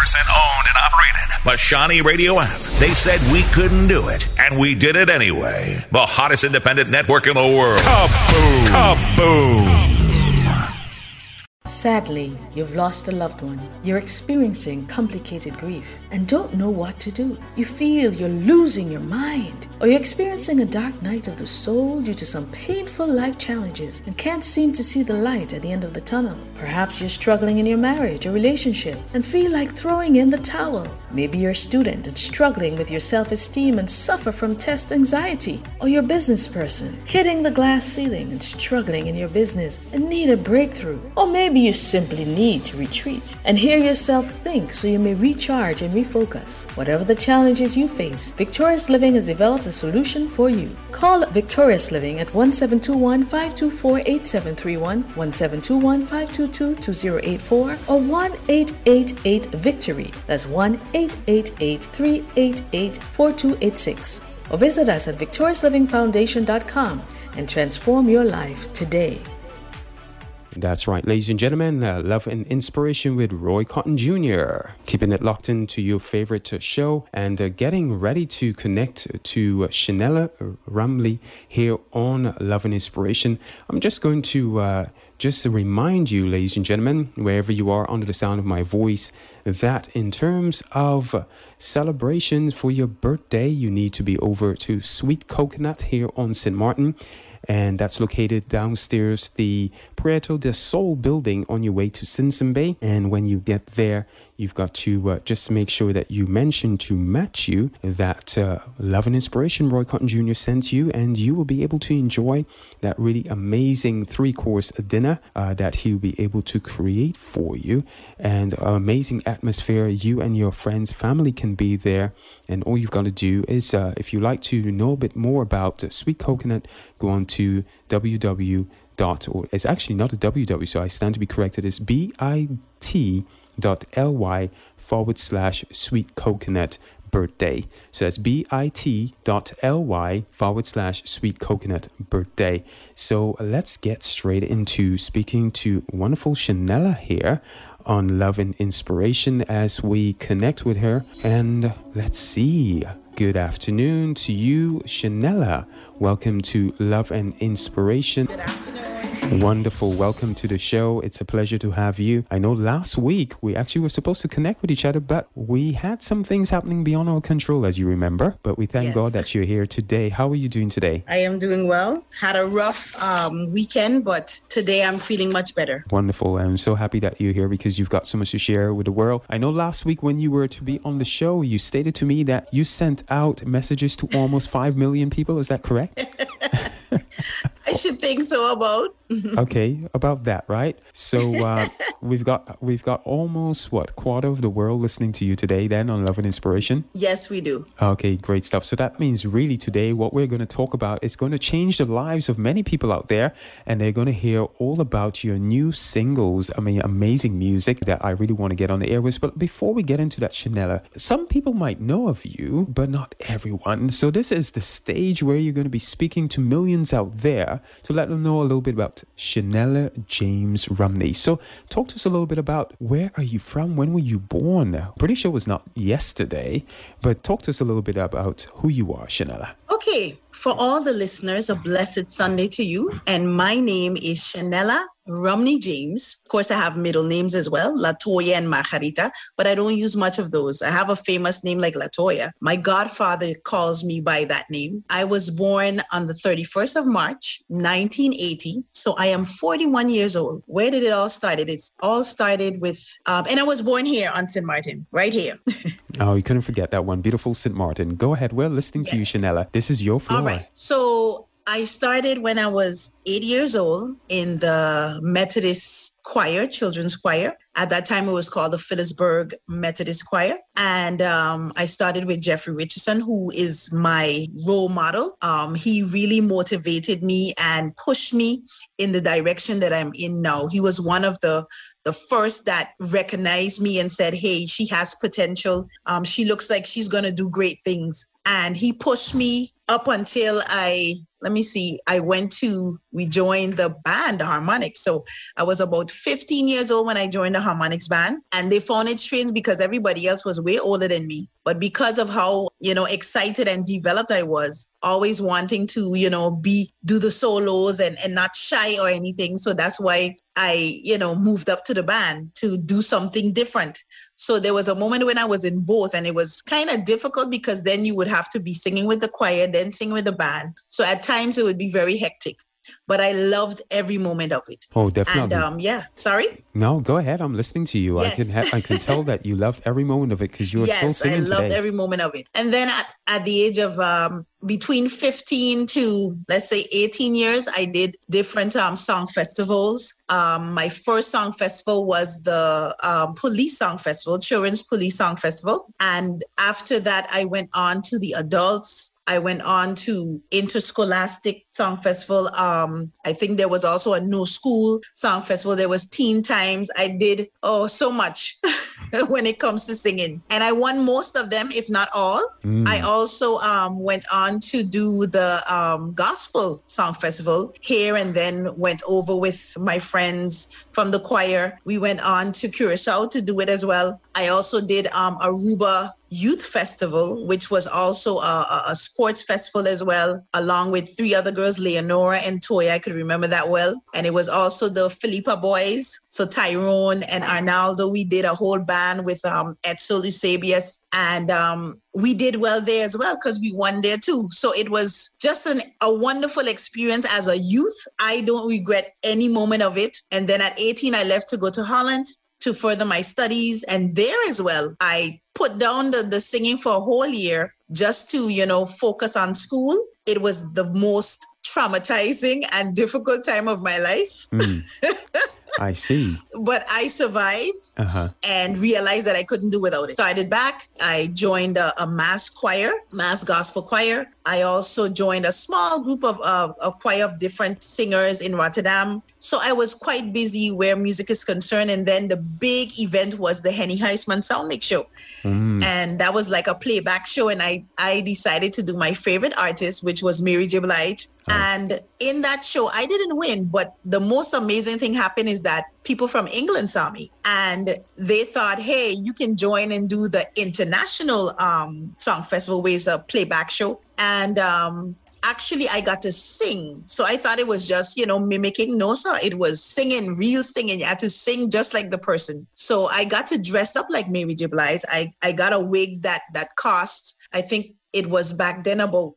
owned and operated. The Shawnee Radio app. They said we couldn't do it, and we did it anyway. The hottest independent network in the world. Kaboom! Kaboom! Sadly, you've lost a loved one. You're experiencing complicated grief and don't know what to do. You feel you're losing your mind, or you're experiencing a dark night of the soul due to some painful life challenges and can't seem to see the light at the end of the tunnel. Perhaps you're struggling in your marriage or relationship and feel like throwing in the towel. Maybe you're a student and struggling with your self-esteem and suffer from test anxiety. Or you're a business person hitting the glass ceiling and struggling in your business and need a breakthrough. Or maybe you simply need to retreat and hear yourself think so you may recharge and refocus. Whatever the challenges you face, Victorious Living has developed a solution for you. Call Victorious Living at 1721-524-8731, 1721-522-2084, or 1-888-VICTORY. That's 1-888-388-4286. Or visit us at victoriouslivingfoundation.com and transform your life today. That's right, ladies and gentlemen, Love and Inspiration with Roy Cotton Jr. Keeping it locked into your favorite show and getting ready to connect to Shanella Rumley here on Love and Inspiration. I'm just going to just remind you, ladies and gentlemen, wherever you are under the sound of my voice, that in terms of celebrations for your birthday, you need to be over to Sweet Coconut here on St. Martin. And that's located downstairs the Puerto del Sol building on your way to Simpson Bay. And when you get there, you've got to just make sure that you mention to Matthew that Love and Inspiration Roy Cotton Jr. sent you, and you will be able to enjoy that really amazing 3-course dinner that he'll be able to create for you. And amazing atmosphere. You and your friends, family can be there. And all you've got to do is, if you like to know a bit more about Sweet Coconut, go on to www. Or it's actually not a www, so I stand to be corrected. It's bit.ly/Sweet Coconut birthday. So that's bit.ly/Sweet Coconut birthday. So let's get straight into speaking to wonderful Shanella here on Love and Inspiration as we connect with her. And let's see. Good afternoon to you, Shanella. Welcome to Love and Inspiration. Good afternoon. Wonderful. Welcome to the show. It's a pleasure to have you. I know last week we actually were supposed to connect with each other, but we had some things happening beyond our control, as you remember. But we thank God that you're here today. How are you doing today? I am doing well. Had a rough weekend, but today I'm feeling much better. Wonderful. I'm so happy that you're here because you've got so much to share with the world. I know last week when you were to be on the show, you stated to me that you sent out messages to almost 5 million people. Is that correct? I should think so about. Okay, about that, right? So we've got almost quarter of the world listening to you today then on Love and Inspiration? Yes, we do. Okay, great stuff. So that means really today what we're going to talk about is going to change the lives of many people out there, and they're going to hear all about your new singles. I mean, amazing music that I really want to get on the airwaves. But before we get into that, Shanella, some people might know of you, but not everyone. So this is the stage where you're going to be speaking to millions out there to let them know a little bit about Shanella James Rumley. So talk to us a little bit about where are you from? When were you born? Pretty sure it was not yesterday, but talk to us a little bit about who you are, Shanella. Okay, for all the listeners, a blessed Sunday to you. And my name is Shanella Rumley James. Of course, I have middle names as well, Latoya and Margarita, but I don't use much of those. I have a famous name like Latoya. My godfather calls me by that name. I was born on the 31st of March, 1980. So I am 41 years old. Where did it all start? It's all started with, and I was born here on St. Martin, right here. Oh, you couldn't forget that one. Beautiful St. Martin. Go ahead. We're listening to you, Shanella. This is your floor. All right. So I started when I was 8 years old in the Methodist choir, children's choir. At that time, it was called the Phillipsburg Methodist Choir. And I started with Jeffrey Richardson, who is my role model. He really motivated me and pushed me in the direction that I'm in now. He was one of the first that recognized me and said, hey, she has potential. She looks like she's going to do great things. And he pushed me up until I let me see, we joined the band, the Harmonics. So I was about 15 years old when I joined the Harmonics band, and they found it strange because everybody else was way older than me. But because of how, excited and developed I was, always wanting to, do the solos and not shy or anything. So that's why I, moved up to the band to do something different. So there was a moment when I was in both, and it was kind of difficult because then you would have to be singing with the choir, then sing with the band. So at times it would be very hectic, but I loved every moment of it. Oh, definitely. And sorry? No, go ahead. I'm listening to you. Yes. I can tell that you loved every moment of it because you were still singing today. Yes, I loved every moment of it. And then at the age of between 15 to, let's say, 18 years, I did different song festivals. My first song festival was the Police Song Festival, Children's Police Song Festival. And after that, I went on to the adults. I went on to Interscholastic Song Festival. I think there was also a No School Song Festival. There was Teen Times. I did, so much when it comes to singing. And I won most of them, if not all. I also went on to do the Gospel Song Festival here, and then went over with my friends from the choir. We went on to Curacao to do it as well. I also did Aruba Youth Festival, which was also a sports festival as well, along with 3 other girls, Leonora and Toya. I could remember that well. And it was also the Philippa boys. So Tyrone and Arnaldo, we did a whole band with Etzel Eusebius. And we did well there as well because we won there too. So it was just a wonderful experience as a youth. I don't regret any moment of it. And then at 18, I left to go to Holland to further my studies. And there as well, I put down the singing for a whole year just to, focus on school. It was the most traumatizing and difficult time of my life. I see. But I survived and realized that I couldn't do without it. Started back. I joined a mass choir, mass gospel choir. I also joined a small group of a choir of different singers in Rotterdam. So I was quite busy where music is concerned. And then the big event was the Henny Huisman Sound Mix Show. And that was like a playback show. And I decided to do my favorite artist, which was Mary J. Blige. And in that show, I didn't win. But the most amazing thing happened is that people from England saw me and they thought, hey, you can join and do the international song festival, where it's a playback show. And actually, I got to sing. So I thought it was just, mimicking. No, sir. It was singing, real singing. You had to sing just like the person. So I got to dress up like Mary J. Blige. I got a wig that cost, I think it was back then about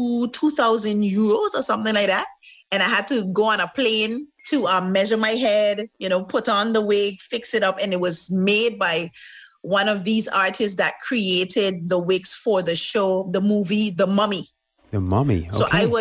2,000 euros or something like that. And I had to go on a plane to measure my head, put on the wig, fix it up. And it was made by one of these artists that created the wigs for the show, the movie, The Mummy. The Mummy. Okay. So I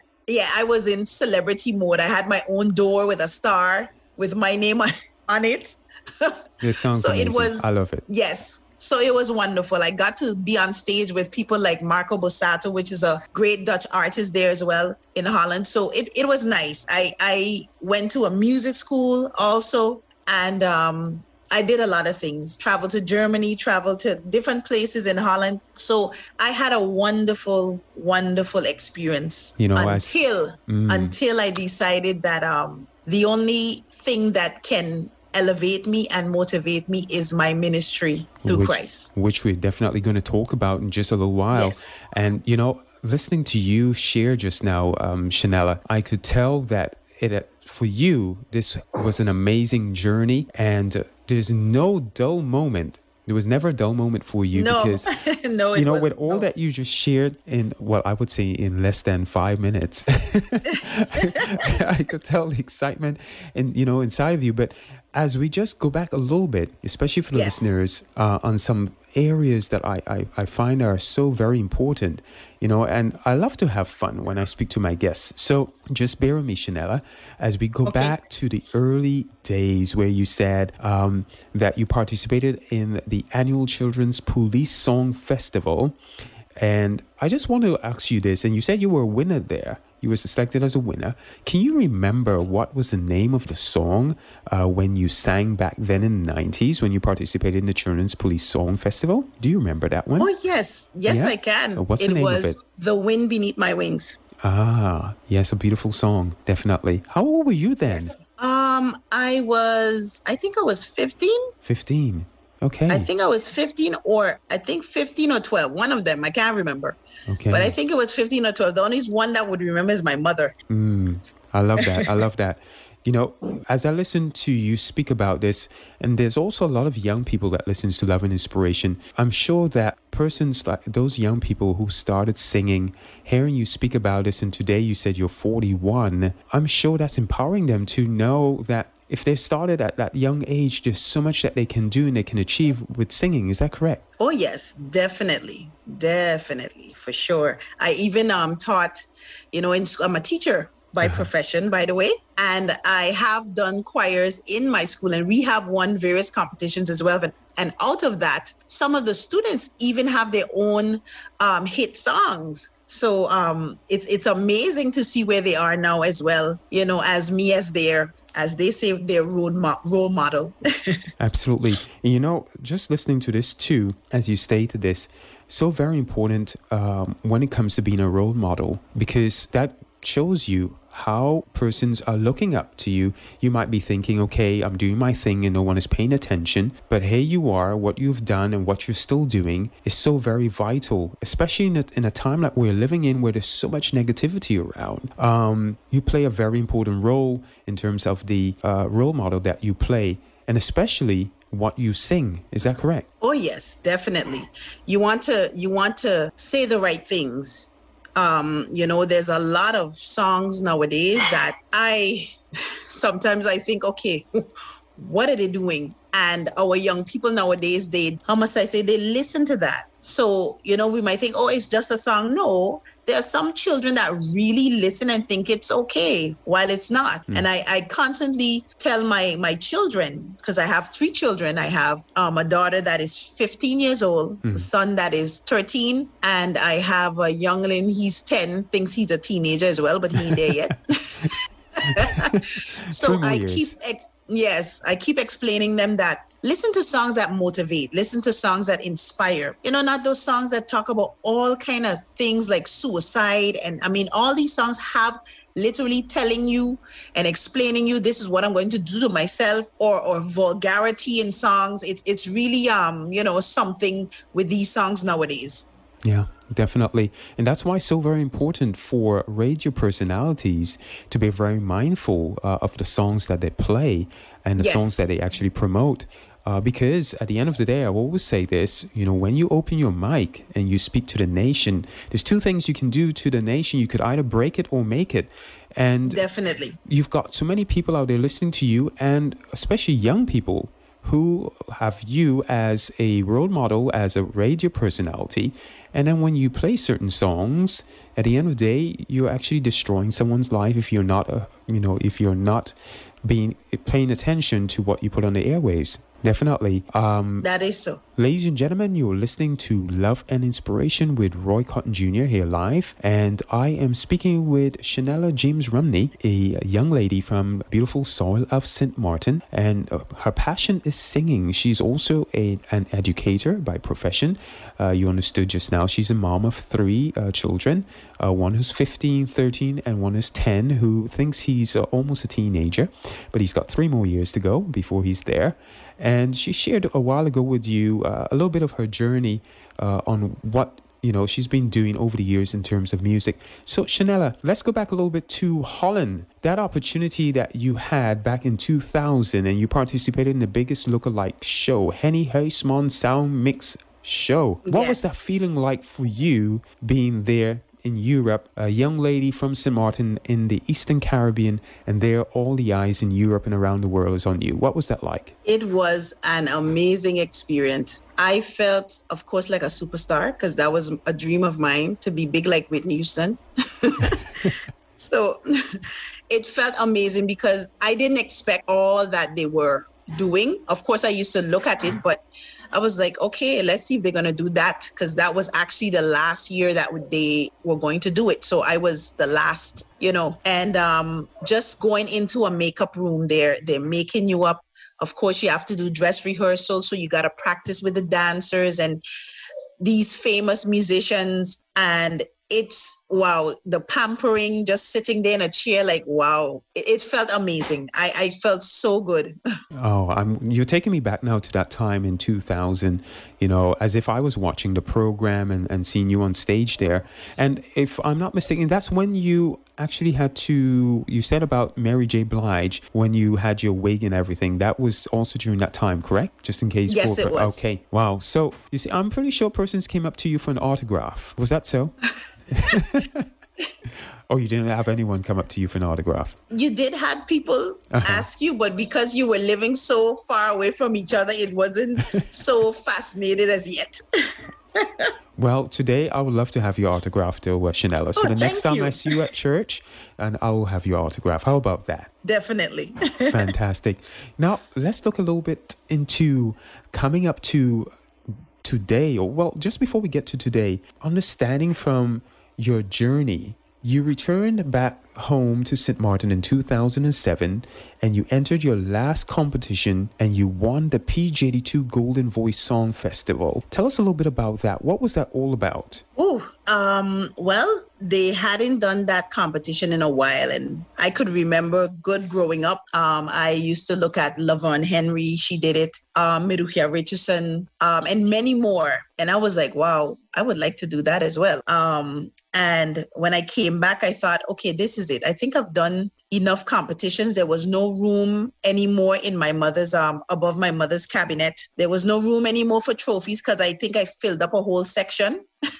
was in celebrity mode. I had my own door with a star with my name on it. This sounds amazing. I love it. Yes. So it was wonderful. I got to be on stage with people like Marco Borsato, which is a great Dutch artist there as well in Holland. So it was nice. I went to a music school also, and I did a lot of things, traveled to Germany, traveled to different places in Holland. So I had a wonderful, wonderful experience until I decided that the only thing that can elevate me and motivate me is my ministry through Christ. Which we're definitely going to talk about in just a little while. Yes. And, listening to you share just now, Shanella, I could tell that for you, this was an amazing journey, and there's no dull moment. There was never a dull moment for you because, with all that you just shared in, I would say in less than 5 minutes, I could tell the excitement inside of you. But as we just go back a little bit, especially for the listeners, on some areas that I find are so very important, and I love to have fun when I speak to my guests. So just bear with me, Shanella, as we go back to the early days where you said that you participated in the annual Children's Police Song Festival. And I just want to ask you this, and you said you were a winner there. You were selected as a winner. Can you remember what was the name of the song when you sang back then in the 90s when you participated in the Children's Police Song Festival? Do you remember that one? Oh, yes. Yes, I can. What's the name of it? The Wind Beneath My Wings. Ah, yes, a beautiful song, definitely. How old were you then? I think I was 15. 15. Okay. I think I was 15 or 12. One of them. I can't remember. Okay. But I think it was 15 or 12. The only one that would remember is my mother. I love that. I love that. You know, as I listen to you speak about this, and there's also a lot of young people that listens to Love and Inspiration, I'm sure that persons like those young people who started singing, hearing you speak about this, and today you said you're 41, I'm sure that's empowering them to know that if they've started at that young age, there's so much that they can do and they can achieve with singing. Is that correct? Oh, yes, definitely. Definitely, for sure. I even taught, I'm a teacher by profession, by the way. And I have done choirs in my school, and we have won various competitions as well. And out of that, some of the students even have their own hit songs. So it's amazing to see where they are now as well, as me as they say, their role model. Absolutely. And just listening to this too, as you stated this, so very important when it comes to being a role model, because that shows you how persons are looking up to you. You might be thinking, okay, I'm doing my thing and no one is paying attention. But here you are, what you've done and what you're still doing is so very vital, especially in a time like we're living in where there's so much negativity around. You play a very important role in terms of the role model that you play, and especially what you sing. Is that correct? Oh, yes, definitely. You want to say the right things. There's a lot of songs nowadays that sometimes I think, okay, what are they doing? And our young people nowadays, they listen to that. So, we might think, oh, it's just a song. No, there are some children that really listen and think it's okay while it's not. And I constantly tell my children, because I have 3 children. I have a daughter that is 15 years old, a son that is 13, and I have a youngling, he's 10, thinks he's a teenager as well, but he ain't there yet. So I keep explaining them that listen to songs that motivate, listen to songs that inspire, not those songs that talk about all kind of things like suicide. And I mean, all these songs have literally telling you and explaining you, this is what I'm going to do to myself, or vulgarity in songs. It's really, something with these songs nowadays. Yeah, definitely. And that's why it's so very important for radio personalities to be very mindful of the songs that they play and the songs that they actually promote. Because at the end of the day, I always say this, when you open your mic and you speak to the nation, there's 2 things you can do to the nation. You could either break it or make it. And definitely, you've got so many people out there listening to you, and especially young people who have you as a role model, as a radio personality. And then when you play certain songs, at the end of the day, you're actually destroying someone's life if you're not, paying attention to what you put on the airwaves. Definitely. That is so. Ladies and gentlemen, you're listening to Love and Inspiration with Roy Cotton Jr. here live. And I am speaking with Shanella James Rumney, a young lady from beautiful soil of St. Martin. And her passion is singing. She's also an educator by profession. You understood just now. She's a mom of 3 children. One who's 15, 13, and one is 10, who thinks he's almost a teenager. But he's got 3 more years to go before he's there. And she shared a while ago with you a little bit of her journey on what she's been doing over the years in terms of music. So Shanella, let's go back a little bit to Holland. That opportunity that you had back in 2000, and you participated in the biggest lookalike show, Henny Huisman Sound Mix Show. What was that feeling like for you being there in Europe, a young lady from St. Martin in the Eastern Caribbean, and there all the eyes in Europe and around the world is on you? What was that like? It was an amazing experience. I felt, of course, like a superstar, because that was a dream of mine, to be big like Whitney Houston. So it felt amazing because I didn't expect all that they were doing. Of course, I used to look at it, but I was like, okay, let's see if they're going to do that, because that was actually the last year that they were going to do it. So I was the last, and just going into a makeup room, they're making you up. Of course, you have to do dress rehearsal. So you got to practice with the dancers and these famous musicians. And it's wow, the pampering, just sitting there in a chair, like, wow, it felt amazing. I felt so good. Oh, you're taking me back now to that time in 2000, as if I was watching the program and seeing you on stage there. And if I'm not mistaken, that's when you actually you said about Mary J. Blige, when you had your wig and everything, that was also during that time, correct? Just in case. Yes, it was. Okay. Wow. So, you see, I'm pretty sure persons came up to you for an autograph. Was that so? Oh, you didn't have anyone come up to you for an autograph? You did have people ask you, but because you were living so far away from each other, it wasn't so fascinated as yet. Well, today I would love to have your autograph, though, Shanella. So the next time I see you at church, and I will have your autograph. How about that? Definitely. Fantastic. Now, let's look a little bit into coming up to today, or well, just before we get to today, understanding from your journey. You returned back home to St. Martin in 2007, and you entered your last competition and you won the PJ82 Golden Voice Song Festival. Tell us a little bit about that. What was that all about? Well, they hadn't done that competition in a while, and I could remember good growing up. I used to look at Laverne Henry. She did it. Meruhia Richardson, and many more. And I was like, wow, I would like to do that as well. And when I came back, I thought, okay, this is it. I think I've done enough competitions. There was no room anymore in my mother's, above my mother's cabinet. There was no room anymore for trophies because I think I filled up a whole section.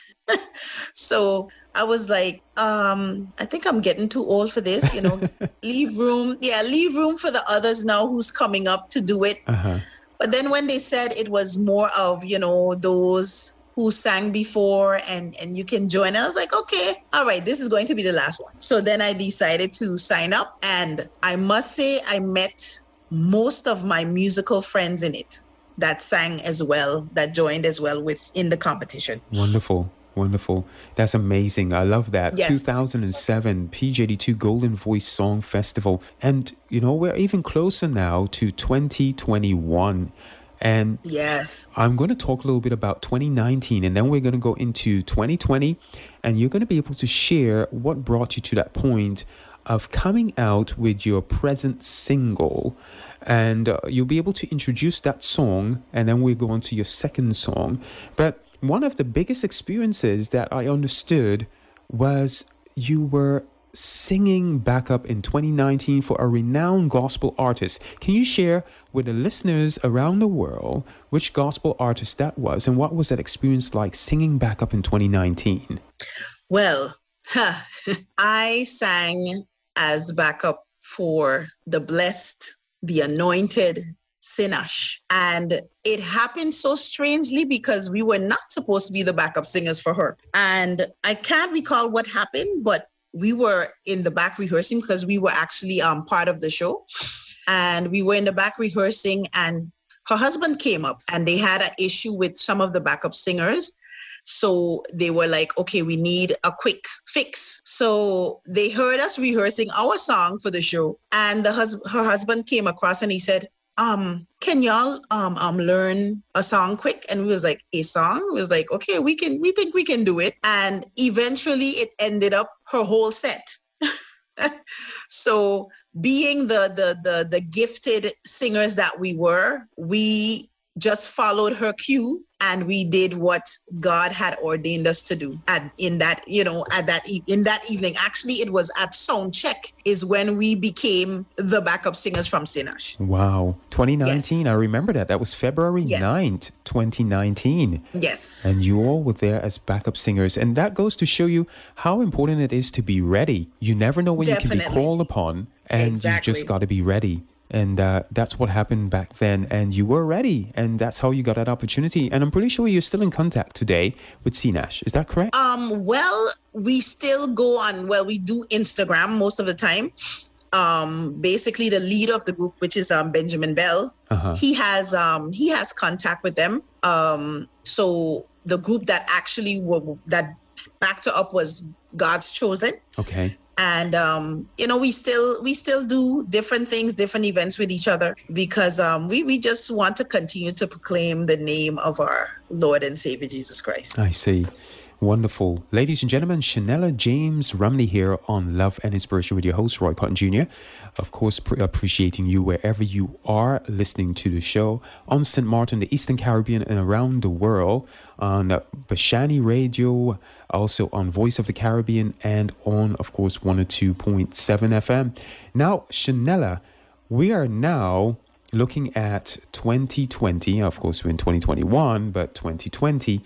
So I was like, I think I'm getting too old for this, leave room for the others now who's coming up to do it. But then when they said it was more of, those who sang before and you can join, I was like, okay, all right, this is going to be the last one. So then I decided to sign up, and I must say I met most of my musical friends in it that sang as well, that joined as well in the competition. Wonderful. That's amazing. I love that. Yes. 2007 PJ82 Golden Voice Song Festival. And, we're even closer now to 2021. And yes, I'm going to talk a little bit about 2019, and then we're going to go into 2020. And you're going to be able to share what brought you to that point of coming out with your present single. And you'll be able to introduce that song, and then we'll go on to your second song. But one of the biggest experiences that I understood was you were singing backup in 2019 for a renowned gospel artist. Can you share with the listeners around the world which gospel artist that was, and what was that experience like singing backup in 2019? Well, I sang as backup for the blessed, the anointed Sinash. And it happened so strangely because we were not supposed to be the backup singers for her. And I can't recall what happened, but we were in the back rehearsing because we were actually part of the show. And we were in the back rehearsing, and her husband came up and they had an issue with some of the backup singers. So they were like, okay, we need a quick fix. So they heard us rehearsing our song for the show. And her husband came across and he said, can y'all learn a song quick? And we was like, a song? We was like, okay, we think we can do it. And eventually it ended up her whole set. So being the gifted singers that we were, we just followed her cue and we did what God had ordained us to do. In that evening, actually, it was at sound check is when we became the backup singers from Sinash. Wow. 2019. Yes. I remember that. That was February 9th, 2019. Yes. And you all were there as backup singers. And that goes to show you how important it is to be ready. You never know when Definitely. you can be called upon, and Exactly. you just got to be ready. And that's what happened back then. And you were ready. And that's how you got that opportunity. And I'm pretty sure you're still in contact today with Sinash. Is that correct? Well, we still go on. Well, we do Instagram most of the time. Basically, the leader of the group, which is Benjamin Bell, he has contact with them. So the group that actually that backed her up was God's Chosen. Okay. And, we still do different things, different events with each other because we just want to continue to proclaim the name of our Lord and Savior, Jesus Christ. I see. Wonderful. Ladies and gentlemen, Shanella James Rumley here on Love and Inspiration with your host, Roy Cotton Jr. Of course, appreciating you wherever you are listening to the show on St. Martin, the Eastern Caribbean, and around the world on Bashani Radio, also on Voice of the Caribbean, and on, of course, 102.7 FM. Now, Shanella, we are now looking at 2020. Of course, we're in 2021, but 2020.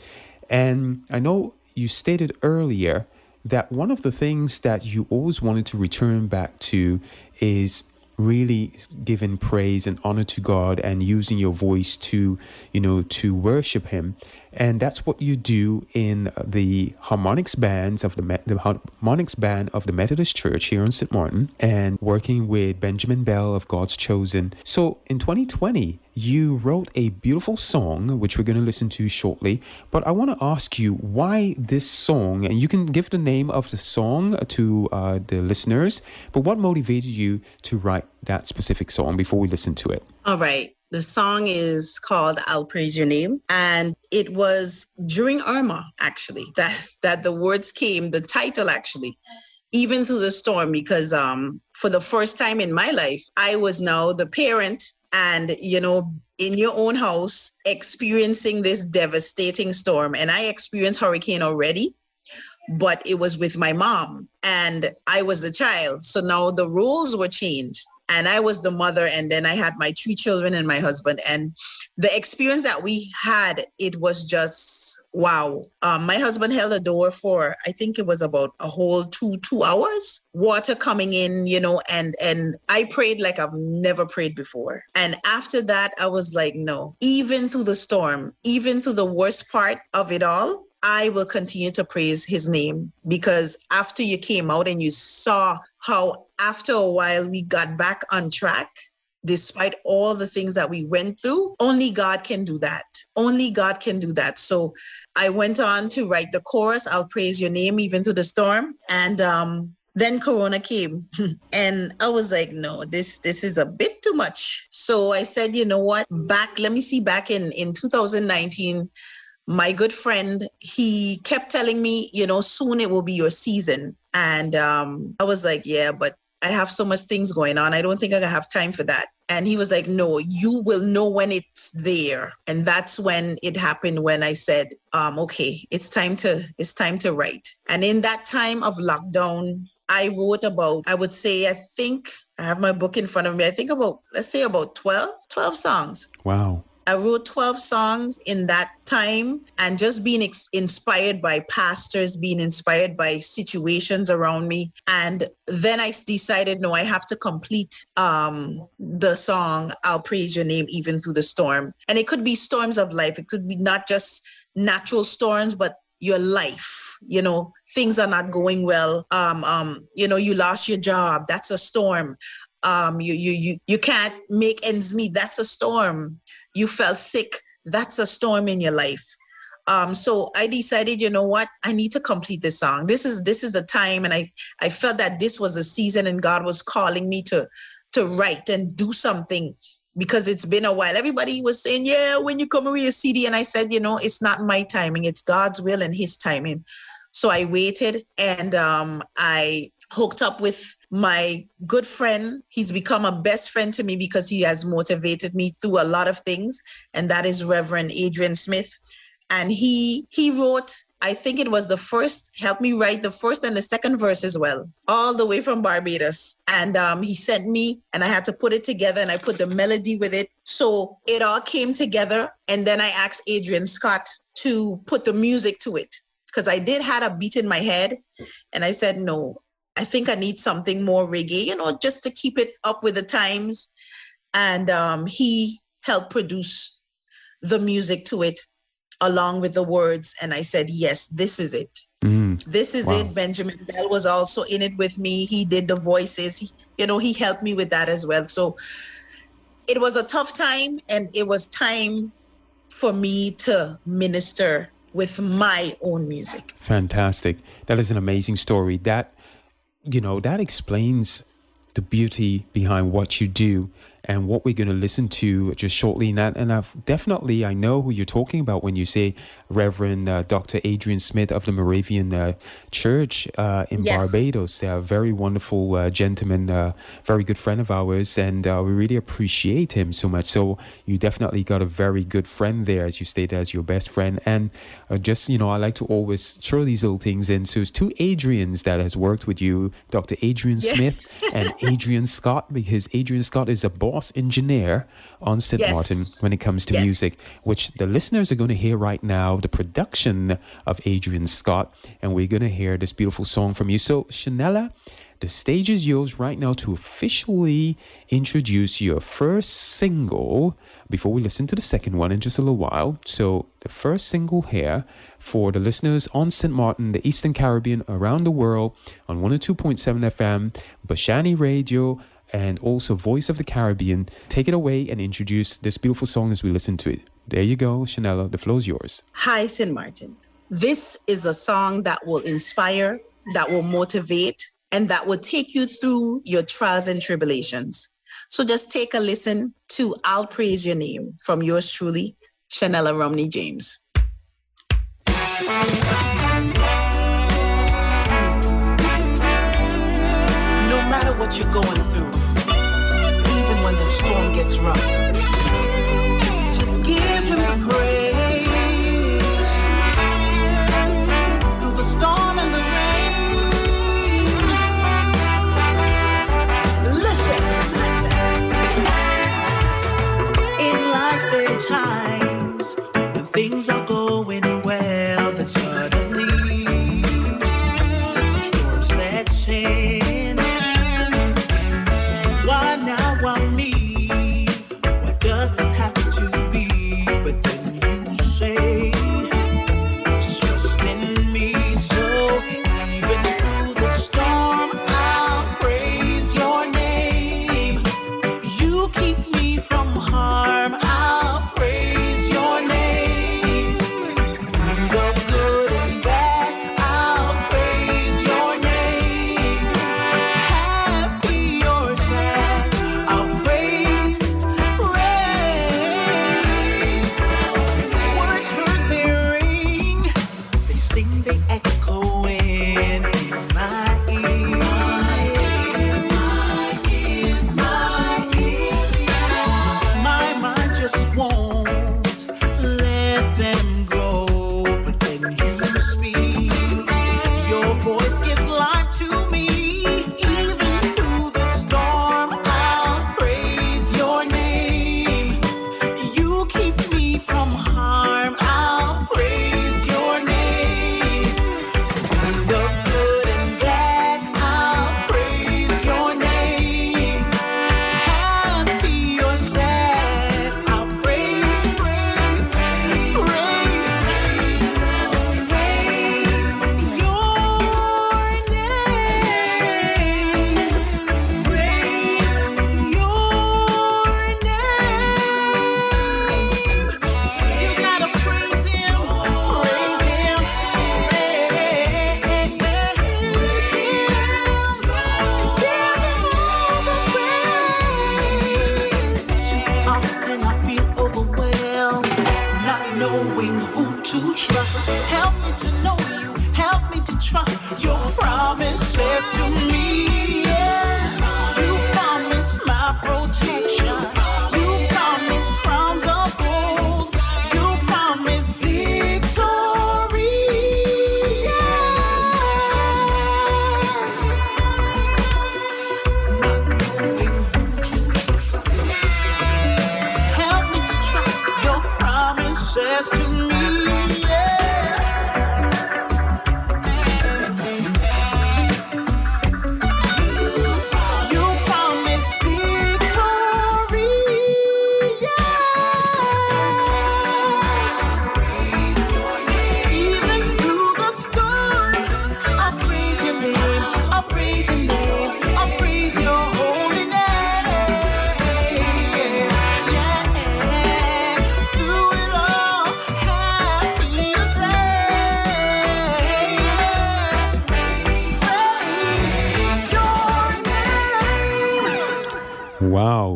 And I know you stated earlier that one of the things that you always wanted to return back to is really giving praise and honor to God and using your voice to, to worship Him. And that's what you do in the harmonics bands of the harmonics band of the Methodist Church here in St. Martin, and working with Benjamin Bell of God's Chosen. So in 2020, you wrote a beautiful song, which we're going to listen to shortly. But I want to ask you why this song, and you can give the name of the song to the listeners, but what motivated you to write that specific song before we listen to it? All right. The song is called I'll Praise Your Name. And it was during Irma, actually, that the words came, the title actually, even through the storm, because for the first time in my life, I was now the parent and, in your own house, experiencing this devastating storm. And I experienced hurricane already, but it was with my mom and I was the child. So now the roles were changed. And I was the mother, and then I had my 3 children and my husband. And the experience that we had, it was just wow. My husband held the door for, I think it was about a whole two hours, water coming in, and I prayed like I've never prayed before. And after that, I was like, no, even through the storm, even through the worst part of it all, I will continue to praise His name, because after you came out and you saw how after a while we got back on track, despite all the things that we went through, only God can do that. Only God can do that. So I went on to write the chorus, I'll praise your name even through the storm. And then Corona came and I was like, no, this is a bit too much. So I said, you know what, back in 2019, my good friend, he kept telling me, soon it will be your season. And I was like, yeah, but I have so much things going on. I don't think I'm gonna have time for that. And he was like, no, you will know when it's there. And that's when it happened, when I said, okay, it's time to write. And in that time of lockdown, I wrote about, I think I have my book in front of me. I think about 12 songs. Wow. I wrote 12 songs in that time, and just being inspired by pastors, being inspired by situations around me. And then I decided, no, I have to complete the song, I'll Praise Your Name Even Through the Storm. And it could be storms of life. It could be not just natural storms, but your life, things are not going well. You lost your job. That's a storm. You can't make ends meet. That's a storm. You fell sick. That's a storm in your life. So I decided, you know what? I need to complete this song. This is the time. And I felt that this was a season and God was calling me to write and do something, because it's been a while. Everybody was saying, yeah, when you come with your CD. And I said, it's not my timing. It's God's will and His timing. So I waited, and I hooked up with my good friend. He's become a best friend to me because he has motivated me through a lot of things. And that is Reverend Adrian Smith. And he wrote, I think it was helped me write the first and the second verse as well, all the way from Barbados. And he sent me, and I had to put it together, and I put the melody with it. So it all came together. And then I asked Adrian Scott to put the music to it, because I did have a beat in my head. And I said, no, I think I need something more reggae, just to keep it up with the times. And he helped produce the music to it along with the words. And I said, yes, this is it. This is it. Benjamin Bell was also in it with me. He did the voices. He helped me with that as well. So it was a tough time, and it was time for me to minister with my own music. Fantastic. That is an amazing story. That explains the beauty behind what you do. and what we're going to listen to just shortly. And I know who you're talking about when you say Reverend Dr. Adrian Smith of the Moravian Church in Barbados. A very wonderful gentleman, very good friend of ours, and we really appreciate him so much. So you definitely got a very good friend there, as you stated, as your best friend. And just, I like to always throw these little things in. So it's two Adrians that has worked with you, Dr. Adrian Smith and Adrian Scott, because Adrian Scott is a boss engineer on St. Martin when it comes to music, which the listeners are going to hear right now, the production of Adrian Scott, and we're going to hear this beautiful song from you. So, Shanella, the stage is yours right now to officially introduce your first single before we listen to the second one in just a little while. So the first single here for the listeners on St. Martin, the Eastern Caribbean, around the world on 102.7 FM, Bashani Radio, and also Voice of the Caribbean. Take it away and introduce this beautiful song as we listen to it. There you go, Shanella, the floor is yours. Hi, St. Martin. This is a song that will inspire, that will motivate, and that will take you through your trials and tribulations. So just take a listen to I'll Praise Your Name from yours truly, Shanella Romney James. No matter what you're going through, even when the storm gets rough, just give him the praise. Through the storm and the times when things are going well, then suddenly the storm sets in. Why now, why me? Why does this have to be? But then you say, just trust in me. So even through the storm, I'll praise your name. You keep me from harm.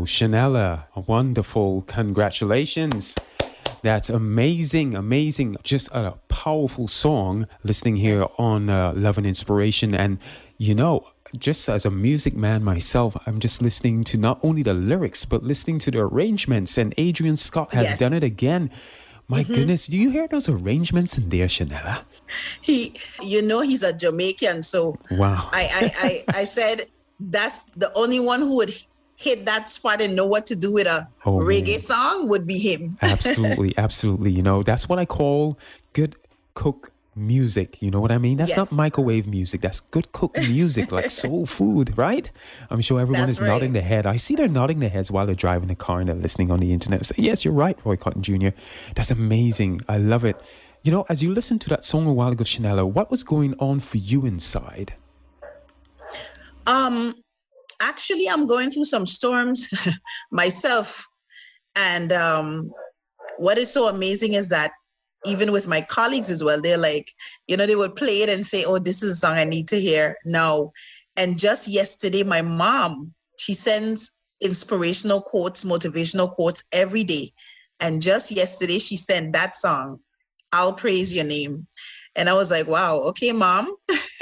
Shanella, wonderful. Congratulations. That's amazing, amazing. Just a powerful song listening here on Love and Inspiration. And, you know, just as a music man myself, I'm just listening to not only the lyrics, but listening to the arrangements. And Adrian Scott has done it again. My goodness, do you hear those arrangements in there, Shanella? He's a Jamaican. So wow. I said that's the only one who would hit that spot and know what to do with a reggae song would be him. Absolutely, absolutely. You know, that's what I call good cook music. You know what I mean? That's not microwave music. That's good cook music, like soul food, right? I'm sure everyone is nodding their head. I see they're nodding their heads while they're driving the car and they're listening on the internet. So, yes, you're right, Roy Cotton Jr. That's amazing. I love it. You know, as you listened to that song a while ago, Shanella, what was going on for you inside? Actually, I'm going through some storms myself. And what is so amazing is that even with my colleagues as well, they're like, they would play it and say, oh, this is a song I need to hear now. And just yesterday, my mom, she sends inspirational quotes, motivational quotes every day. And just yesterday, she sent that song, I'll Praise Your Name. And I was like, wow, okay, Mom.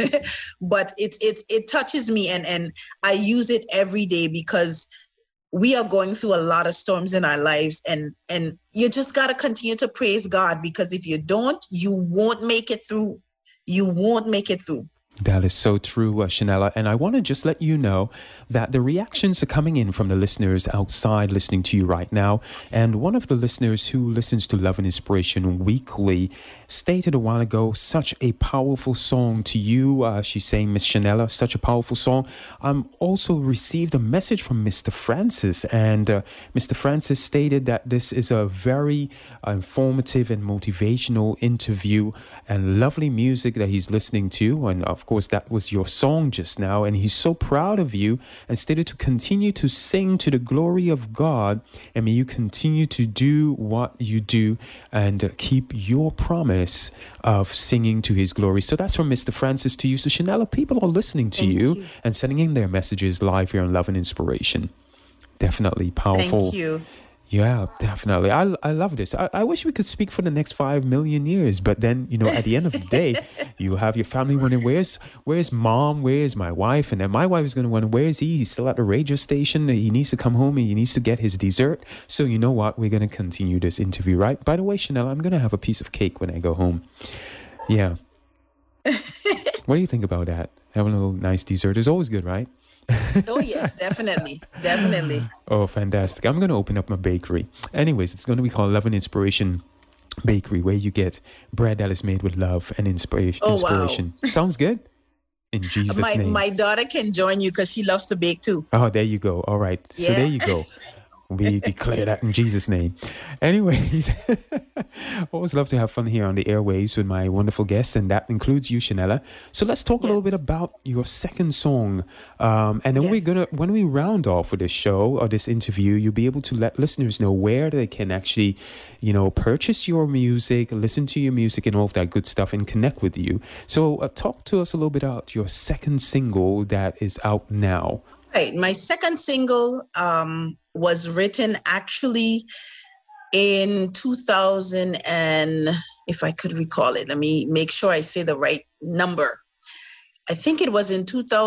But it touches me and I use it every day because we are going through a lot of storms in our lives and you just got to continue to praise God, because if you don't, you won't make it through. You won't make it through. That is so true, Shanella. And I want to just let you know that the reactions are coming in from the listeners outside listening to you right now. And one of the listeners who listens to Love and Inspiration weekly stated a while ago, such a powerful song to you. She's saying, Miss Shanella, such a powerful song. Also received a message from Mr. Francis. And Mr. Francis stated that this is a very informative and motivational interview and lovely music that he's listening to. And of course, that was your song just now, and he's so proud of you and stated to continue to sing to the glory of God, and may you continue to do what you do and keep your promise of singing to his glory. So that's from Mr. Francis to you. So Shanella, people are listening to you and sending in their messages live here on Love and Inspiration. Definitely powerful. Thank you. Yeah, definitely. I love this. I wish we could speak for the next 5 million years, but then, at the end of the day, you have your family wondering, where's Mom? Where's my wife? And then my wife is going to wonder, where is he? He's still at the radio station. He needs to come home and he needs to get his dessert. So you know what? We're going to continue this interview, right? By the way, Chanel, I'm going to have a piece of cake when I go home. Yeah. What do you think about that? Having a little nice dessert is always good, right? Oh, yes, definitely. Definitely. Oh, fantastic. I'm going to open up my bakery. Anyways, it's going to be called Love and Inspiration Bakery, where you get bread that is made with love and inspiration. Oh, wow. Sounds good? In Jesus' name. My daughter can join you because she loves to bake too. Oh, there you go. All right. Yeah. So there you go. We declare that in Jesus' name. Anyways, always love to have fun here on the airwaves with my wonderful guests, and that includes you, Shanella. So let's talk a little bit about your second song. And then when we round off with this show or this interview, you'll be able to let listeners know where they can actually, purchase your music, listen to your music and all of that good stuff and connect with you. So talk to us a little bit about your second single that is out now. Right. My second single was written actually in 2000 and if I could recall it, let me make sure I say the right number. I think it was in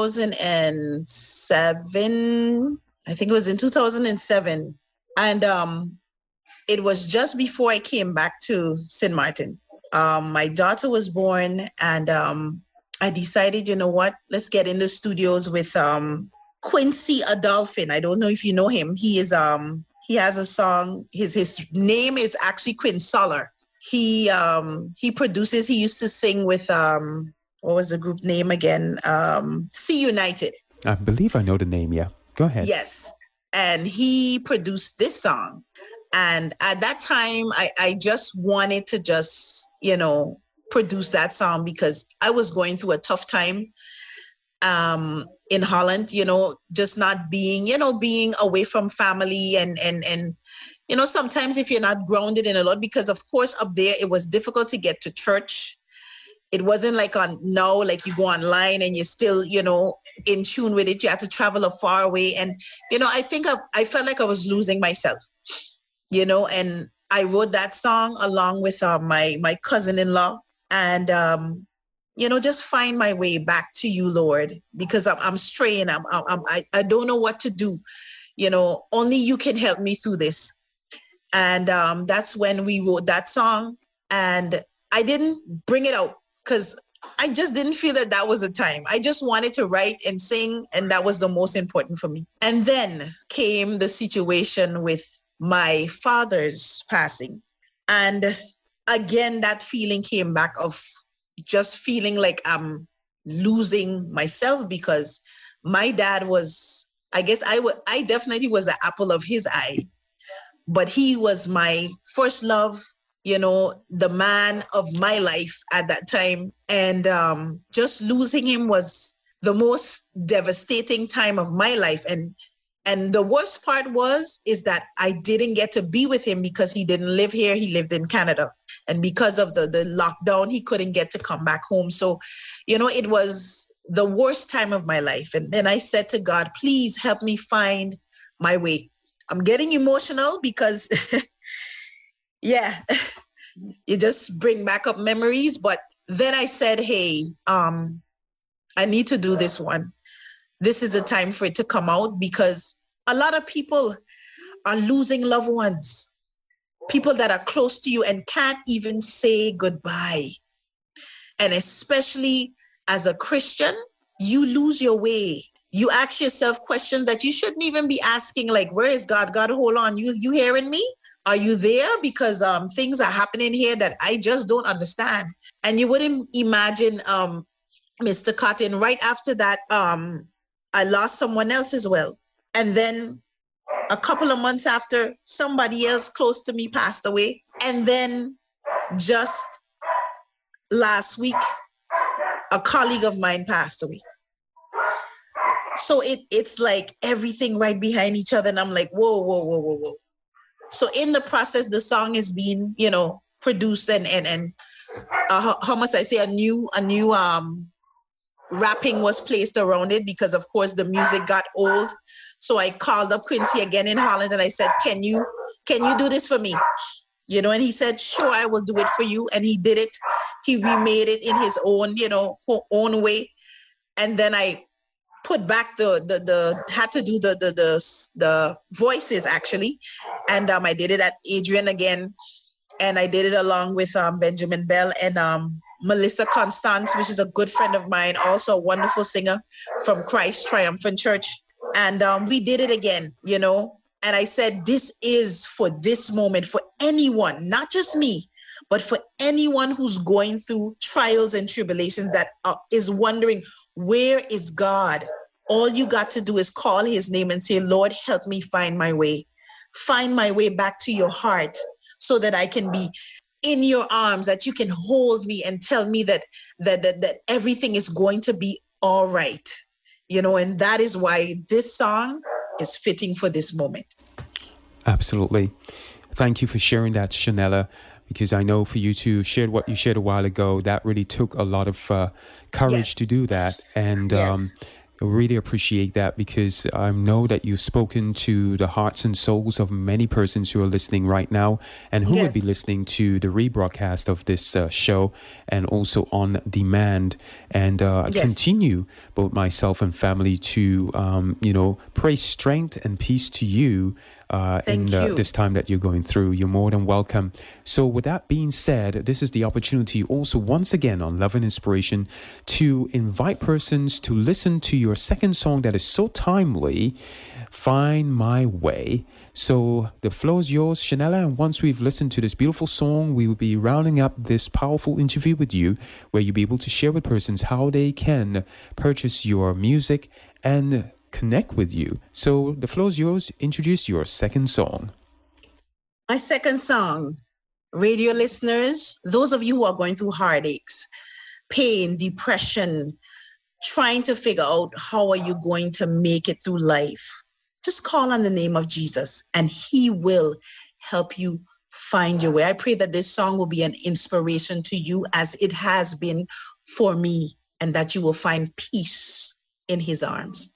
2007. I think it was in 2007. And it was just before I came back to St. Martin. My daughter was born and I decided, you know what, let's get in the studios with Quincy Adolphin. I don't know if you know him. He is he has a song. His name is actually Quinn Soller. He produces. He used to sing with what was the group name again? C United. I believe I know the name. Yeah, go ahead. Yes, and he produced this song. And at that time, I just wanted to produce that song because I was going through a tough time. In Holland, just not being away from family and sometimes if you're not grounded in a lot, because of course up there it was difficult to get to church. It wasn't like on now, like you go online and you're still, in tune with it. You had to travel a far away. And, I felt like I was losing myself, and I wrote that song along with my cousin-in-law, and, just find my way back to you, Lord, because I'm straying. I don't know what to do. Only you can help me through this. And that's when we wrote that song. And I didn't bring it out because I just didn't feel that was the time. I just wanted to write and sing, and that was the most important for me. And then came the situation with my father's passing. And again, that feeling came back of just feeling like I'm losing myself, because my dad was, I guess I definitely was the apple of his eye, but he was my first love, the man of my life at that time. And just losing him was the most devastating time of my life. And the worst part is that I didn't get to be with him because he didn't live here. He lived in Canada. And because of the lockdown, he couldn't get to come back home. So, it was the worst time of my life. And then I said to God, please help me find my way. I'm getting emotional because, yeah, you just bring back up memories. But then I said, hey, I need to do this one. This is a time for it to come out, because a lot of people are losing loved ones, people that are close to you and can't even say goodbye. And especially as a Christian, you lose your way. You ask yourself questions that you shouldn't even be asking, like, where is God? God, hold on. You hearing me? Are you there? Because things are happening here that I just don't understand. And you wouldn't imagine, Mr. Cotton, right after that, I lost someone else as well. And then a couple of months after, somebody else close to me passed away. And then just last week, a colleague of mine passed away. So it's like everything right behind each other. And I'm like, whoa. So in the process, the song is being, produced and how must I say, a new wrapping was placed around it, because of course the music got old. So I called up Quincy again in Holland and I said, can you do this for me? And he said, sure, I will do it for you. And he did it. He remade it in his own, own way. And then I put back had to do the voices actually. And I did it at Adrian again. And I did it along with Benjamin Bell and Melissa Constance, which is a good friend of mine, also a wonderful singer from Christ Triumphant Church. And we did it again, And I said, this is for this moment, for anyone, not just me, but for anyone who's going through trials and tribulations that is wondering, where is God? All you got to do is call his name and say, Lord, help me find my way back to your heart, so that I can be in your arms, that you can hold me and tell me that everything is going to be all right. And that is why this song is fitting for this moment. Absolutely. Thank you for sharing that, Shanella, because I know for you to share what you shared a while ago, that really took a lot of courage to do that. And I really appreciate that, because I know that you've spoken to the hearts and souls of many persons who are listening right now and who will be listening to the rebroadcast of this show and also on demand. And continue, both myself and family, to, pray strength and peace to you in this time that you're going through. You're more than welcome. So with that being said, this is the opportunity also once again on Love and Inspiration to invite persons to listen to your second song that is so timely, Find My Way. So the floor is yours, Shanella, and once we've listened to this beautiful song, we will be rounding up this powerful interview with you, where you'll be able to share with persons how they can purchase your music and connect with you. So the floor is yours. Introduce your second song. My second song, radio listeners, those of you who are going through heartaches, pain, depression, trying to figure out how are you going to make it through life, just call on the name of Jesus and he will help you find your way. I pray that this song will be an inspiration to you as it has been for me, and that you will find peace in his arms.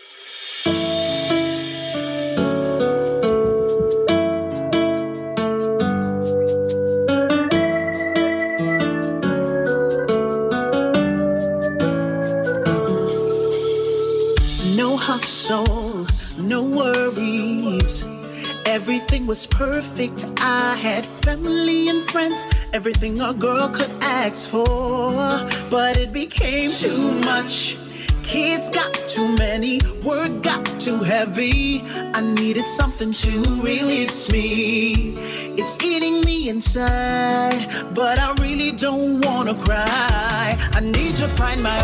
No hustle, no worries. Everything was perfect. I had family and friends, everything a girl could ask for. But it became too much. Kids got too many, work got too heavy. I needed something to release me. It's eating me inside, but I really don't wanna cry. I need to find my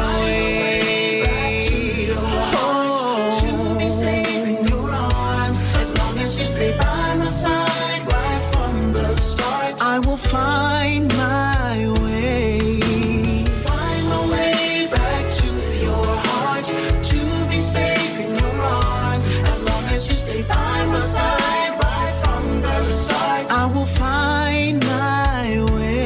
way back to your heart, to be safe in your arms. As long as you stay by my side right from the start, I will find my way. Find my way back to your heart, to be safe in your arms. As long as you stay by my side right from the start, I will find my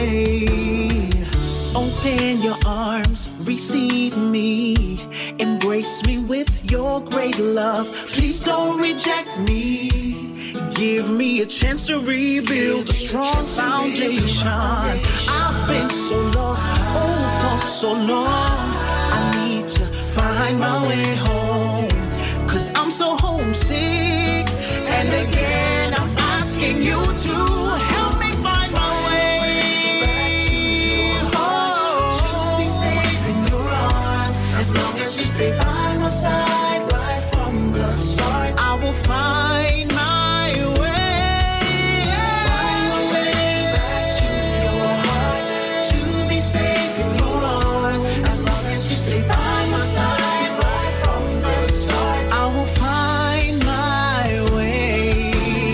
way. Open your arms, receive me, embrace me with your great love. Please don't reject me. Give me a chance to rebuild a strong foundation. I've been so lost, oh, for so long. I need to find my way home, 'cause I'm so homesick. And again, I'm asking you to help me find my way back to your heart, to be safe in your arms. As long as you stay by my side right from the start, I will find my way. Find my way back to your heart, to be safe in your arms. As long as you stay by my side right from the start, I will find my way.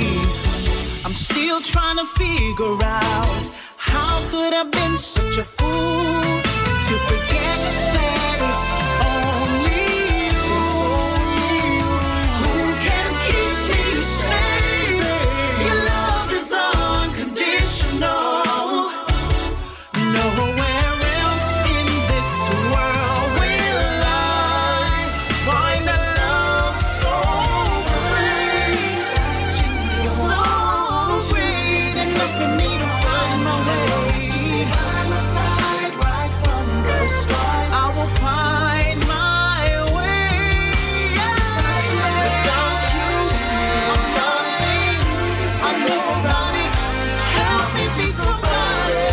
I'm still trying to figure out, how could I been such a fool to forget that it's only you who can keep me safe. Your love is unconditional. Nowhere else in this world will I find a love so great, so great enough for me to find my way. By my side right from the start, I will find my way. Without you, I'm nothing. I'm nobody. Help me be somebody.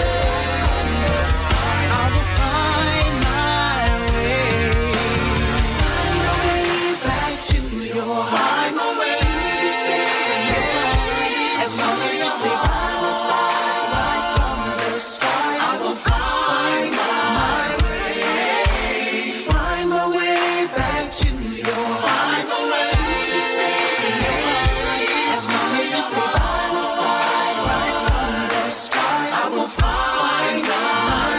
I will find my way. Find my way back to your heart. To be safe in your arms. As long as you stay by my side right from the start, I will find my way. Find my way back to your heart. To be safe in your arms. As long as you stay by my side right from the start, I will find my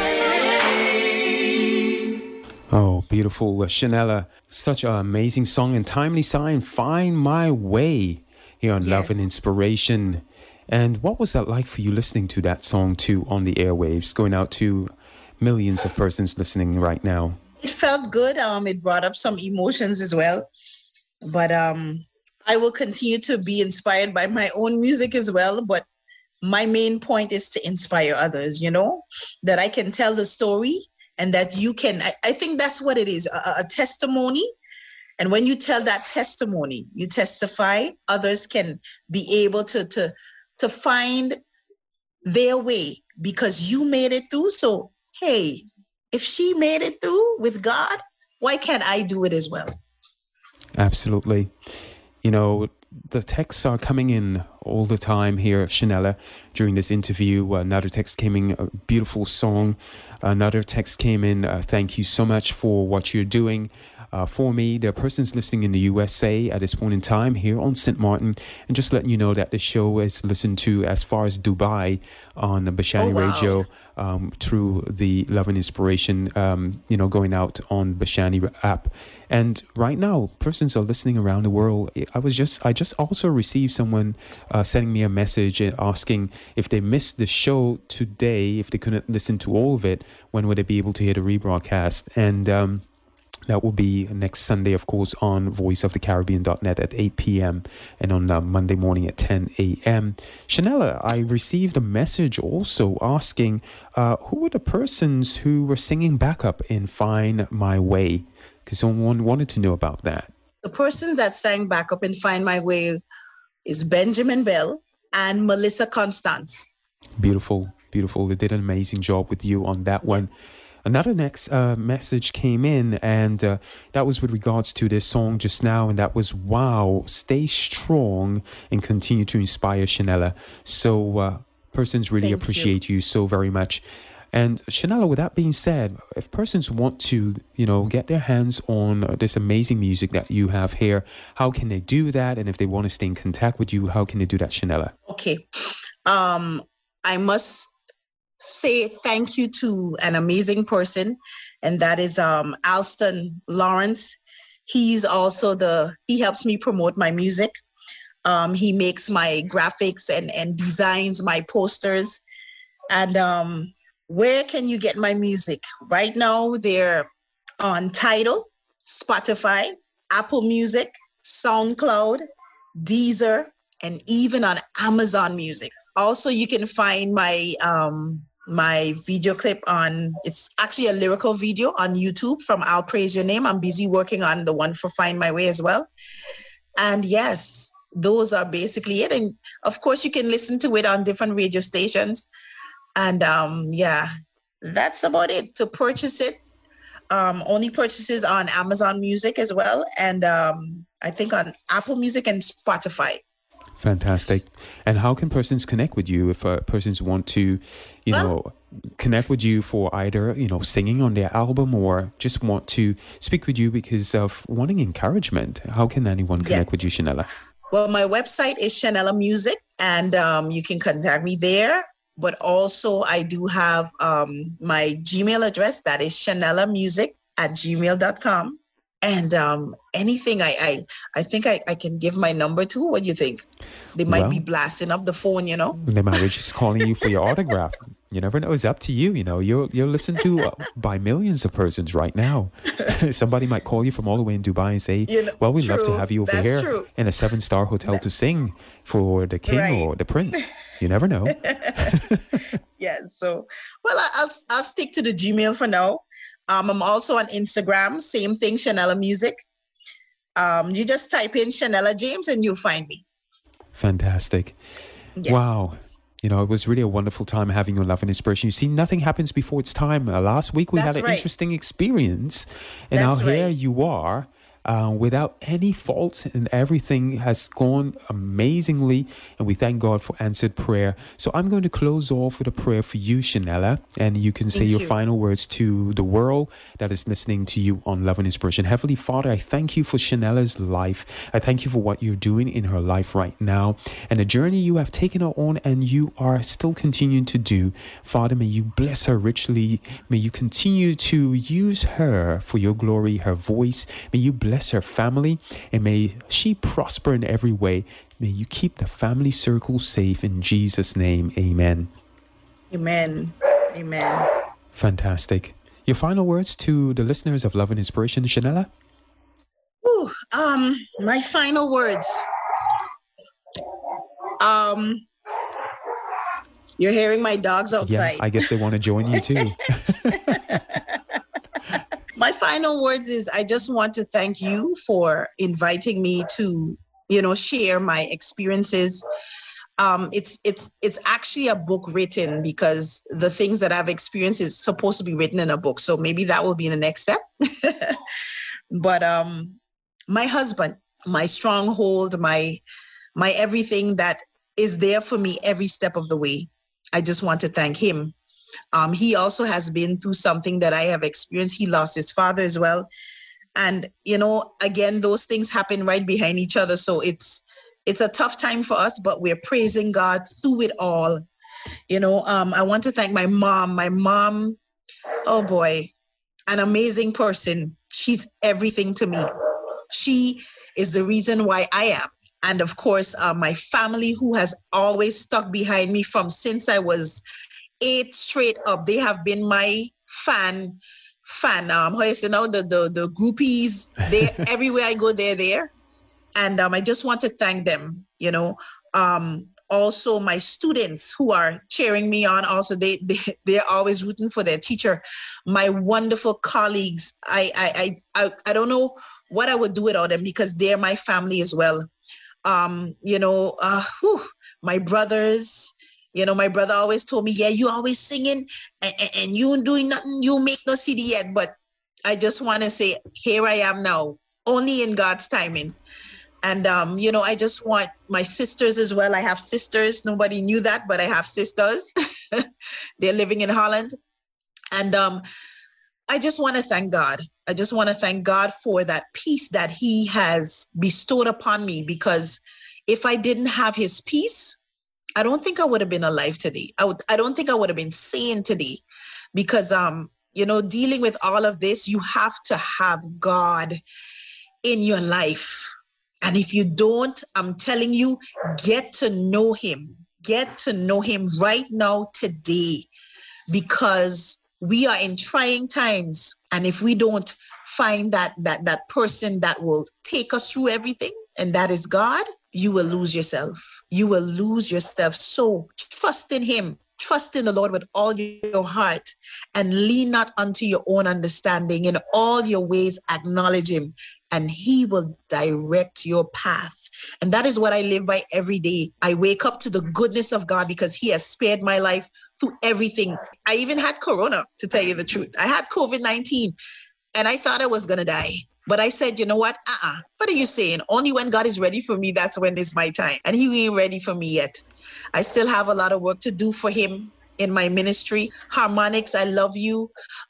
way. Oh, beautiful. Chanela, such an amazing song and timely sign. Find My Way here on Love and Inspiration. And what was that like for you listening to that song too on the airwaves, going out to millions of persons listening right now? It felt good. It brought up some emotions as well. But I will continue to be inspired by my own music as well. But my main point is to inspire others, you know, that I can tell the story and that you can. I think that's what it is, a testimony. And when you tell that testimony, you testify, others can be able to find their way because you made it through. So, hey, if she made it through with God, why can't I do it as well? Absolutely. You know, the texts are coming in all the time here, Chanela, during this interview. Another text came in, a beautiful song. Another text came in, thank you so much for what you're doing. For me, there are persons listening in the USA at this point in time here on St. Martin, and just letting you know that the show is listened to as far as Dubai on the Bashani Radio through the Love and Inspiration, going out on Bashani app. And right now, persons are listening around the world. I just also received someone sending me a message asking if they missed the show today, if they couldn't listen to all of it, when would they be able to hear the rebroadcast? And That will be next Sunday, of course, on voiceofthecaribbean.net at 8 p.m. and on Monday morning at 10 a.m. Shanella, I received a message also asking who were the persons who were singing backup in Find My Way? Because someone wanted to know about that. The persons that sang backup in Find My Way is Benjamin Bell and Melissa Constance. Beautiful, beautiful. They did an amazing job with you on that one. Another next message came in, and that was with regards to this song just now, and that was, wow, stay strong and continue to inspire Shanella. So persons really appreciate you so very much. And Shanella, with that being said, if persons want to, get their hands on this amazing music that you have here, how can they do that? And if they want to stay in contact with you, how can they do that, Shanella? Okay. I must say thank you to an amazing person, and that is Alston Lawrence. He's also he helps me promote my music. He makes my graphics and designs my posters. And where can you get my music? Right now, they're on Tidal, Spotify, Apple Music, SoundCloud, Deezer, and even on Amazon Music. Also, you can find my video clip it's actually a lyrical video on YouTube from I'll Praise Your Name. I'm busy working on the one for Find My Way as well. And yes, those are basically it. And of course, you can listen to it on different radio stations. And that's about it. To purchase it, only purchases on Amazon Music as well. And I think on Apple Music and Spotify. Fantastic. And how can persons connect with you if persons want to, connect with you for either, singing on their album or just want to speak with you because of wanting encouragement? How can anyone connect with you, Shanella? Well, my website is Shanella Music, and you can contact me there. But also I do have my Gmail address, that is shanellamusic@gmail.com. And anything I think I can give my number to. What do you think? They might be blasting up the phone, They might be just calling you for your autograph. You never know. It's up to you. You're listened to by millions of persons right now. Somebody might call you from all the way in Dubai and say, well, we'd love to have you over here in a 7-star hotel to sing for the king or the prince. You never know. So, well, I'll stick to the Gmail for now. I'm also on Instagram, same thing, Shanella Music. You just type in Shanella James and you'll find me. Fantastic. Yes. Wow. It was really a wonderful time having your love and inspiration. You see, nothing happens before it's time. Last week we had an interesting experience, and now here you are. Without any fault, and everything has gone amazingly, and we thank God for answered prayer. So I'm going to close off with a prayer for you, Shanella, and you can say your final words to the world that is listening to you on Love and Inspiration. Heavenly Father, I thank you for Shanella's life. I thank you for what you're doing in her life right now and the journey you have taken her on and you are still continuing to do. Father, may you bless her richly. May you continue to use her for your glory, her voice. May you bless her family, and may she prosper in every way. May you keep the family circle safe in Jesus' name. Amen. Amen. Amen. Fantastic. Your final words to the listeners of Love and Inspiration, Shanella? My final words. You're hearing my dogs outside. Yeah, I guess they want to join you too. My final words is I just want to thank you for inviting me to, share my experiences. It's actually a book written because the things that I've experienced is supposed to be written in a book. So maybe that will be the next step. But my husband, my stronghold, my everything that is there for me every step of the way, I just want to thank him. He also has been through something that I have experienced. He lost his father as well. And, again, those things happen right behind each other. So it's a tough time for us, but we're praising God through it all. I want to thank my mom. My mom, oh boy, an amazing person. She's everything to me. She is the reason why I am. And of course, my family, who has always stuck behind me since I was 8 straight up. They have been my fan fan. How you say now, the groupies, they everywhere I go, they're there. And I just want to thank them, you know. Also my students who are cheering me on, also they're always rooting for their teacher. My wonderful colleagues, I don't know what I would do without them, because they're my family as well. You know, my brothers, you know, my brother always told me, yeah, you always singing and you ain't doing nothing, you make no CD yet. But I just want to say, here I am now, only in God's timing. And, you know, I just want my sisters as well. I have sisters. Nobody knew that, but I have sisters. They're living in Holland. And I just want to thank God. I just want to thank God for that peace that he has bestowed upon me, because if I didn't have his peace, I don't think I would have been alive today. I don't think I would have been sane today, because, you know, dealing with all of this, you have to have God in your life. And if you don't, I'm telling you, get to know him. Get to know him right now, today, because we are in trying times. And if we don't find that person that will take us through everything, and that is God, you will lose yourself. You will lose yourself. So trust in him. Trust in the Lord with all your heart, and lean not unto your own understanding. In all your ways, acknowledge him, and he will direct your path. And that is what I live by every day. I wake up to the goodness of God, because he has spared my life through everything. I even had Corona, to tell you the truth. I had COVID-19, and I thought I was going to die. But I said, you know what? What are you saying? Only when God is ready for me, that's when it's my time. And he ain't ready for me yet. I still have a lot of work to do for him in my ministry. Harmonics, I love you.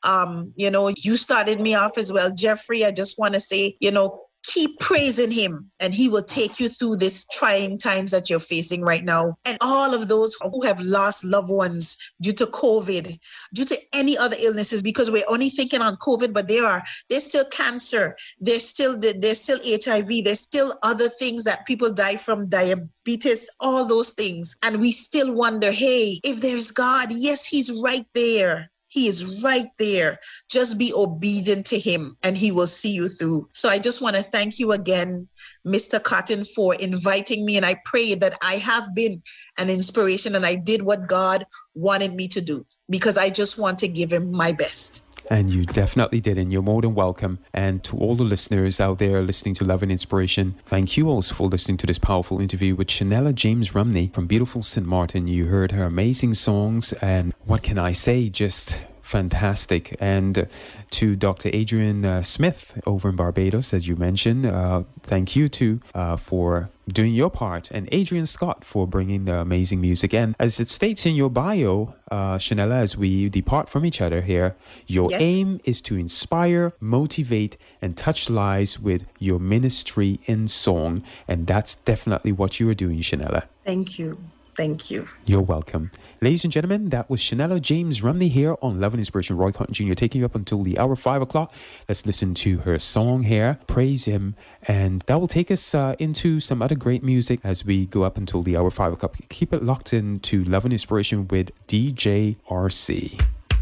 You know, you started me off as well. Jeffrey, I just want to say, you know, keep praising him, and he will take you through this trying times that you're facing right now. And all of those who have lost loved ones due to COVID, due to any other illnesses, because we're only thinking on COVID, but there's still cancer, there's still HIV, there's still other things that people die from, diabetes, all those things. And we still wonder, hey, if there's God, yes, he's right there. He is right there. Just be obedient to him, and he will see you through. So I just want to thank you again, Mr. Cotton, for inviting me. And I pray that I have been an inspiration, and I did what God wanted me to do, because I just want to give him my best. And you definitely did, and you're more than welcome. And to all the listeners out there listening to Love and Inspiration, thank you also for listening to this powerful interview with Shanella James Rumney from beautiful St. Martin. You heard her amazing songs, and what can I say, just fantastic. And to Dr. Adrian Smith over in Barbados, as you mentioned, thank you too for doing your part, and Adrian Scott for bringing the amazing music. And as it states in your bio, Shanella, as we depart from each other here, your aim is to inspire, motivate, and touch lives with your ministry in song. And that's definitely what you are doing, Shanella. Thank you. Thank you. You're welcome. Ladies and gentlemen, that was Shanella James Rumney here on Love and Inspiration. Roy Cotton Jr. taking you up until the hour 5 o'clock. Let's listen to her song here, Praise Him. And that will take us into some other great music as we go up until the hour 5 o'clock. Keep it locked into Love and Inspiration with DJ RC.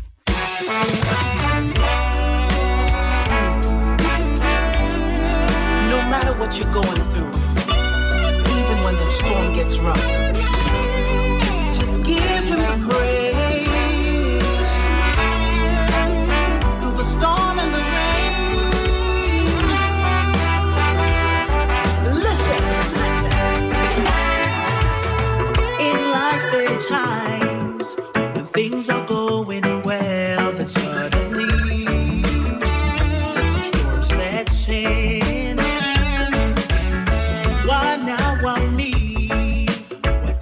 No matter what you're going through, even when the storm gets rough, give him praise through the storm and the rain. Listen, in life there are times when things are going well, then suddenly a storm sets in. Why now, why me? Why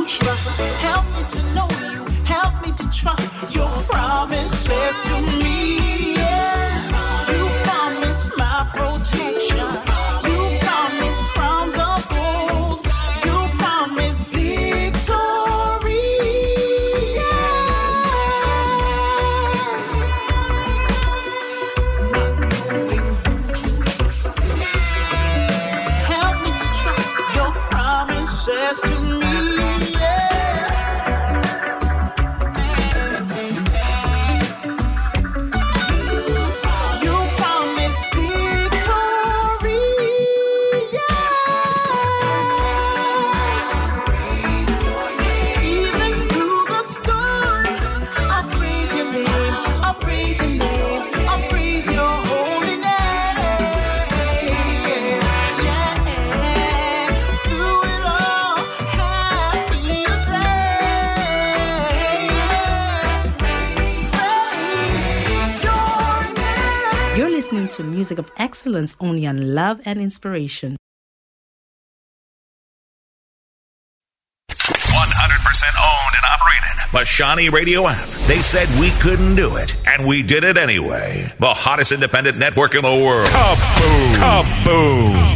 to trust. Help me to know you. Help me to trust your promises to me. Yeah. You promise my protection. You promise crowns of gold. You promise victory. Yes. Not knowing who to trust. Help me to trust your promises to me. Yeah. You promise victory. Yes. Even through the storm, I'll praise your name. I'll praise your name. I'll praise your holy name. Yeah. Through it all, happy you say. Praise your name. You're listening to Music of Excellence only on Love and Inspiration. 100% owned and operated. The Shawnee Radio app. They said we couldn't do it, and we did it anyway. The hottest independent network in the world. Kaboom! Kaboom!